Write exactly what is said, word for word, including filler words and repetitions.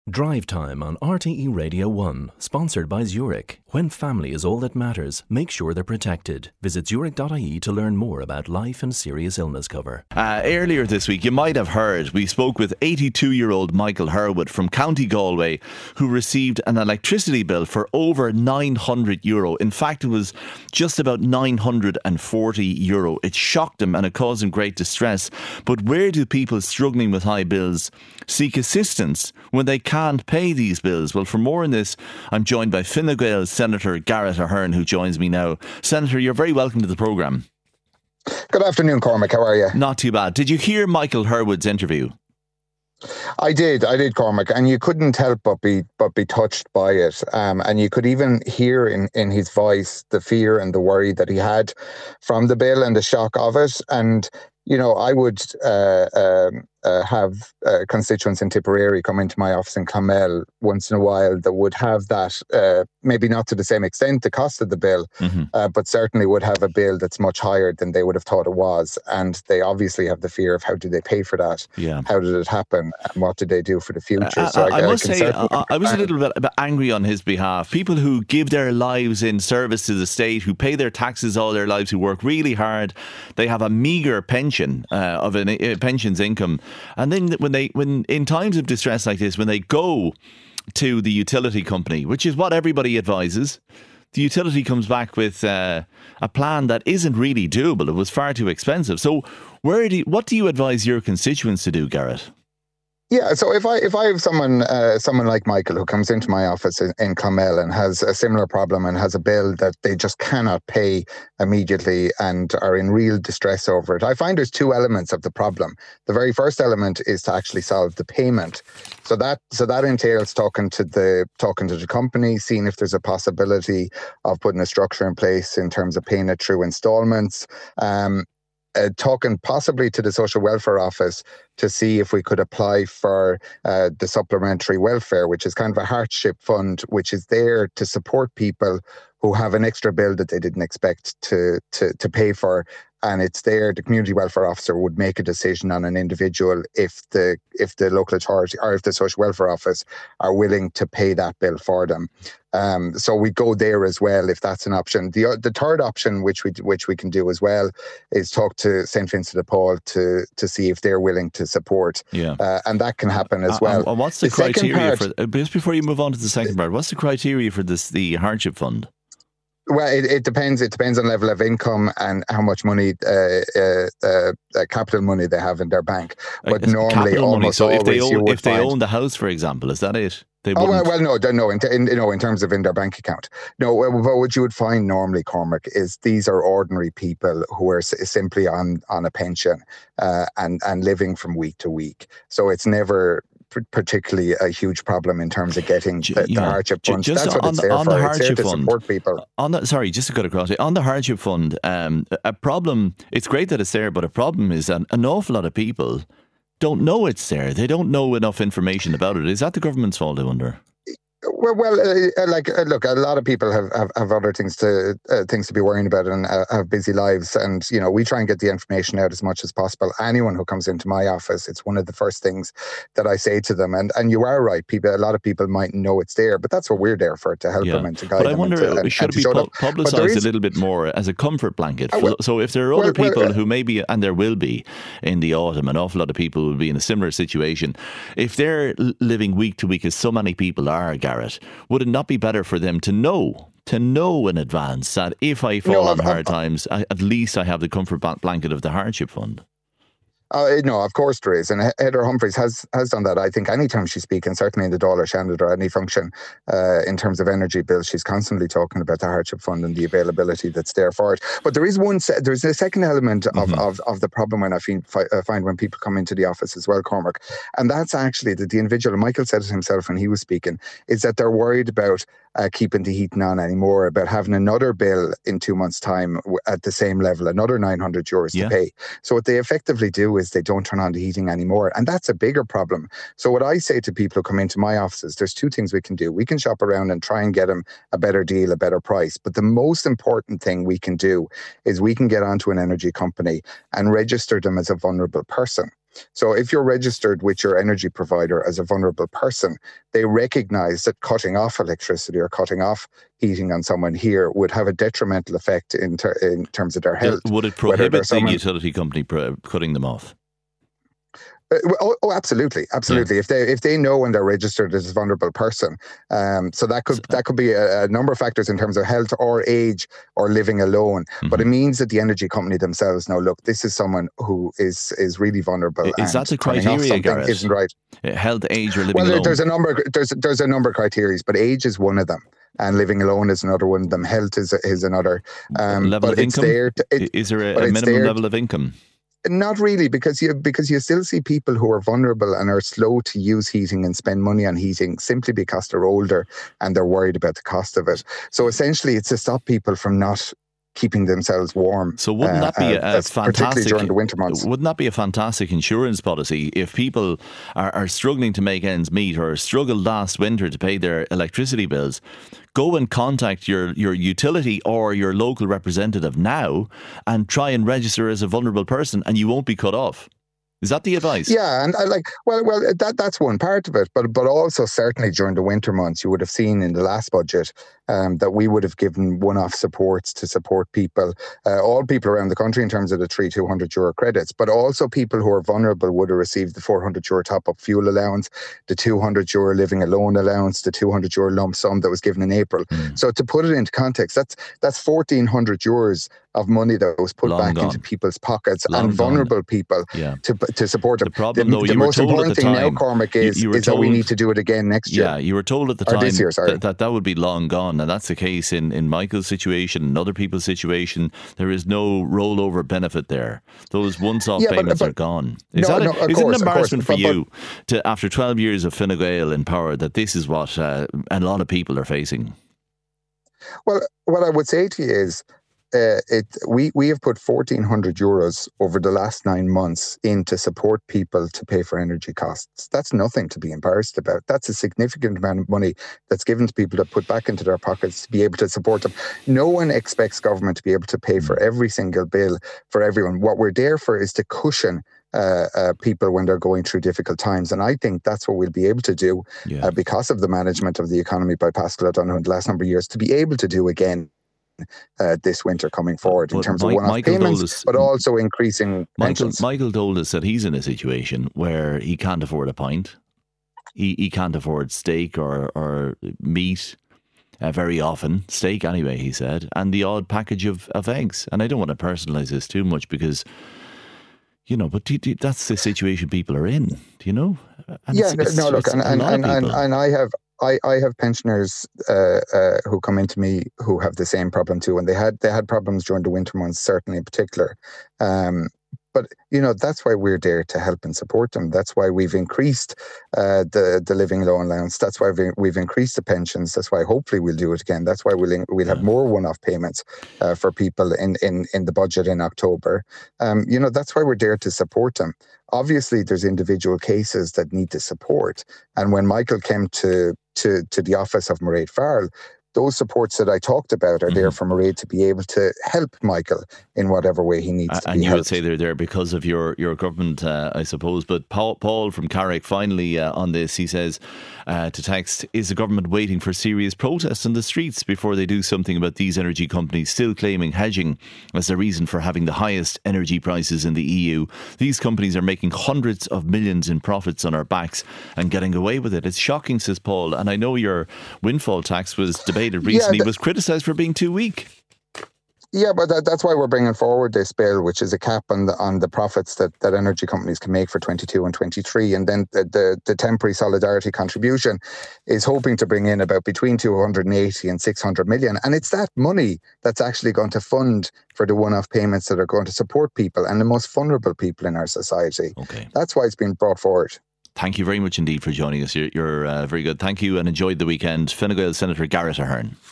Drive Time on R T E Radio one, sponsored by Zurich. When family is all that matters, make sure they're protected. Visit zurich dot I E to learn more about life and serious illness cover. Uh, earlier this week, you might have heard, we spoke with eighty-two-year-old Michael Herwood from County Galway, who received an electricity bill for over nine hundred euro. In fact, it was just about nine hundred forty euro. It shocked him and it caused him great distress. But where do people struggling with high bills seek assistance when they can't pay these bills? Well, for more on this, I'm joined by Fine Gael Senator Garrett Ahern, who joins me now. Senator, you're very welcome to the programme. Good afternoon, Cormac. How are you? Not too bad. Did you hear Michael Herwood's interview? I did, I did, Cormac, and you couldn't help but be but be touched by it. Um, and you could even hear in, in his voice the fear and the worry that he had from the bill and the shock of it. And you know, I would uh, um, uh, have uh, constituents in Tipperary come into my office in Clonmel once in a while that would have that, uh, maybe not to the same extent, the cost of the bill, mm-hmm. uh, but certainly would have a bill that's much higher than they would have thought it was. And they obviously have the fear of how do they pay for that? Yeah. How did it happen? And what did they do for the future? Uh, so I, I, I must I say, I, I was a little bit, bit angry on his behalf. People who give their lives in service to the state, who pay their taxes all their lives, who work really hard, they have a meagre pension. Uh, of a uh, pension's income, and then when they when in times of distress like this, when they go to the utility company, which is what everybody advises, the utility comes back with uh, a plan that isn't really doable. It was far too expensive. So where do you, what do you advise your constituents to do, Garrett? Yeah, so if I if I have someone uh, someone like Michael who comes into my office in, in Clonmel and has a similar problem and has a bill that they just cannot pay immediately and are in real distress over it, I find there's two elements of the problem. The very first element is to actually solve the payment. So that so that entails talking to the talking to the company, seeing if there's a possibility of putting a structure in place in terms of paying it through installments. Um, Uh, talking possibly to the Social Welfare Office to see if we could apply for uh, the supplementary welfare, which is kind of a hardship fund, which is there to support people who have an extra bill that they didn't expect to to, to pay for. And it's there, the community welfare officer would make a decision on an individual if the if the local authority or if the social welfare office are willing to pay that bill for them. Um, so we go there as well if that's an option. The the third option, which we which we can do as well, is talk to Saint Vincent de Paul to to see if they're willing to support. Yeah, uh, and that can happen as well. Uh, and what's the, the criteria part, for just before you move on to the second part? What's the criteria for this the hardship fund? Well, it, it depends. It depends on level of income and how much money, uh, uh, uh, uh, capital money they have in their bank. But uh, normally, almost so always, if they own, you would if they find, own the house, for example, is that it? They oh well, well, no, no. In, in, no, in terms of in their bank account, no. Well, what you would find normally, Cormac, is these are ordinary people who are s- simply on on a pension uh, and and living from week to week. So it's never particularly a huge problem in terms of getting the, the hardship fund. Just That's what on it's the, there on for. The hardship it's there to fund, support people. On the, sorry, just to cut across it, on the hardship fund, um, a problem, it's great that it's there, but a problem is that an awful lot of people don't know it's there. They don't know enough information about it. Is that the government's fault, I wonder? Well, well, uh, like, uh, look, a lot of people have, have, have other things to uh, things to be worrying about and uh, have busy lives. And, you know, we try and get the information out as much as possible. Anyone who comes into my office, it's one of the first things that I say to them. And and you are right, people. A lot of people might know it's there, but that's what we're there for, to help yeah. them and to guide but them. I wonder, and to, and, should and it be pu- publicised is, a little bit more as a comfort blanket? Uh, well, so if there are other well, people well, uh, who maybe, and there will be in the autumn, an awful lot of people will be in a similar situation. If they're living week to week, as so many people are, Garrett, would it not be better for them to know, to know in advance that if I fall no, on I've, hard I've, times, I, at least I have the comfort blanket of the hardship fund? Uh, no, of course there is. And Heather Humphreys has, has done that. I think anytime she's speaking, certainly in the Dáil Seanad or any function uh, in terms of energy bills, she's constantly talking about the hardship fund and the availability that's there for it. But there is one, se- there's a second element of, mm-hmm. of, of the problem when I find, uh, find when people come into the office as well, Cormac. And that's actually that the individual, and Michael said it himself when he was speaking, is that they're worried about uh, keeping the heating on anymore, about having another bill in two months' time at the same level, another nine hundred euros yeah. to pay. So what they effectively do is they don't turn on the heating anymore. And that's a bigger problem. So what I say to people who come into my offices, there's two things we can do. We can shop around and try and get them a better deal, a better price. But the most important thing we can do is we can get onto an energy company and register them as a vulnerable person. So if you're registered with your energy provider as a vulnerable person, they recognise that cutting off electricity or cutting off heating on someone here would have a detrimental effect in, ter- in terms of their health. Would it prohibit the someone- utility company pr- cutting them off? Uh, oh, oh, absolutely, absolutely. Yeah. If they if they know when they're registered as a vulnerable person, um, so that could that could be a, a number of factors in terms of health or age or living alone. Mm-hmm. But it means that the energy company themselves know, look, this is someone who is is really vulnerable. Is that the criteria, Gareth? Isn't right. Health, age, or living well, alone? There's a number. There's there's a number of criteria, but age is one of them. And living alone is another one of them. Health is is another. Um, level but of it's income? There to, it, is there a, a minimum level of income? Not really, because you because you still see people who are vulnerable and are slow to use heating and spend money on heating simply because they're older and they're worried about the cost of it. So essentially, it's to stop people from not keeping themselves warm. So wouldn't that be uh, a, a fantastic, particularly during the winter months? Wouldn't that be a fantastic insurance policy if people are, are struggling to make ends meet or struggled last winter to pay their electricity bills? Go and contact your, your utility or your local representative now and try and register as a vulnerable person, and you won't be cut off. Is that the advice? Yeah, and I like well, well, that that's one part of it, but but also certainly during the winter months, you would have seen in the last budget um, that we would have given one-off supports to support people, uh, all people around the country in terms of the three two hundred euro credits, but also people who are vulnerable would have received the four hundred euro top-up fuel allowance, the two hundred euro living alone allowance, the two hundred euro lump sum that was given in April. Mm. So to put it into context, that's that's fourteen hundred euros of money that was put Long back gone. into people's pockets Long and vulnerable gone. people yeah. to to support them. The problem, the, though, the you most were told important at the thing time, now, Cormac, is, you, you is told, that we need to do it again next year. Yeah, you were told at the or time this year, sorry. That, that that would be long gone, and that's the case in, in Michael's situation and other people's situation. There is no rollover benefit there. Those once-off yeah, payments but, but, are gone. Is, no, that a, no, is course, it an embarrassment course, for but, you to, after twelve years of Fine Gael in power, that this is what uh, a lot of people are facing? Well, what I would say to you is, Uh, it we we have put fourteen hundred euros over the last nine months in to support people to pay for energy costs. That's nothing to be embarrassed about. That's a significant amount of money that's given to people to put back into their pockets to be able to support them. No one expects government to be able to pay for every single bill for everyone. What we're there for is to cushion Uh, uh, people when they're going through difficult times. And I think that's what we'll be able to do yeah. uh, because of the management of the economy by Pascal O'Donoghue in the last number of years, to be able to do again uh, this winter coming forward but in terms Mike, of one-off Michael payments, Dolis, but also increasing Michael, pensions. Michael Dolis said he's in a situation where he can't afford a pint. He, he can't afford steak or, or meat. Uh, very often, steak anyway, he said, and the odd package of, of eggs. And I don't want to personalise this too much because, you know, but do, do, that's the situation people are in, do you know? And yeah, it's, it's, no, look, and, and, and, and, and I have I, I have pensioners uh, uh, who come into me who have the same problem too, and they had they had problems during the winter months, certainly in particular. Um, But, you know, that's why we're there to help and support them. That's why we've increased uh, the, the living loan allowance. That's why we've, we've increased the pensions. That's why hopefully we'll do it again. That's why we'll we'll have more one-off payments uh, for people in, in, in the budget in October. Um, you know, that's why we're there to support them. Obviously, there's individual cases that need the support. And when Michael came to, to, to the office of Mairead Farrell, those supports that I talked about are mm-hmm. there for Mairead to be able to help Michael in whatever way he needs uh, to and be you helped. would say they're there because of your, your government, uh, I suppose. But Paul, Paul from Carrick, finally uh, on this, he says uh, to text, is the government waiting for serious protests in the streets before they do something about these energy companies still claiming hedging as the reason for having the highest energy prices in the E U? These companies are making hundreds of millions in profits on our backs and getting away with it. It's shocking, says Paul. And I know your windfall tax was debated recently, yeah, that, was criticised for being too weak. Yeah, but that, that's why we're bringing forward this bill, which is a cap on the on the profits that, that energy companies can make for twenty-two and twenty-three. And then the, the, the temporary solidarity contribution is hoping to bring in about between two hundred eighty and six hundred million. And it's that money that's actually going to fund for the one-off payments that are going to support people and the most vulnerable people in our society. Okay. That's why it's been brought forward. Thank you very much indeed for joining us. You're, you're uh, very good. Thank you and enjoyed the weekend. Fine Gael Senator Gareth Ahern.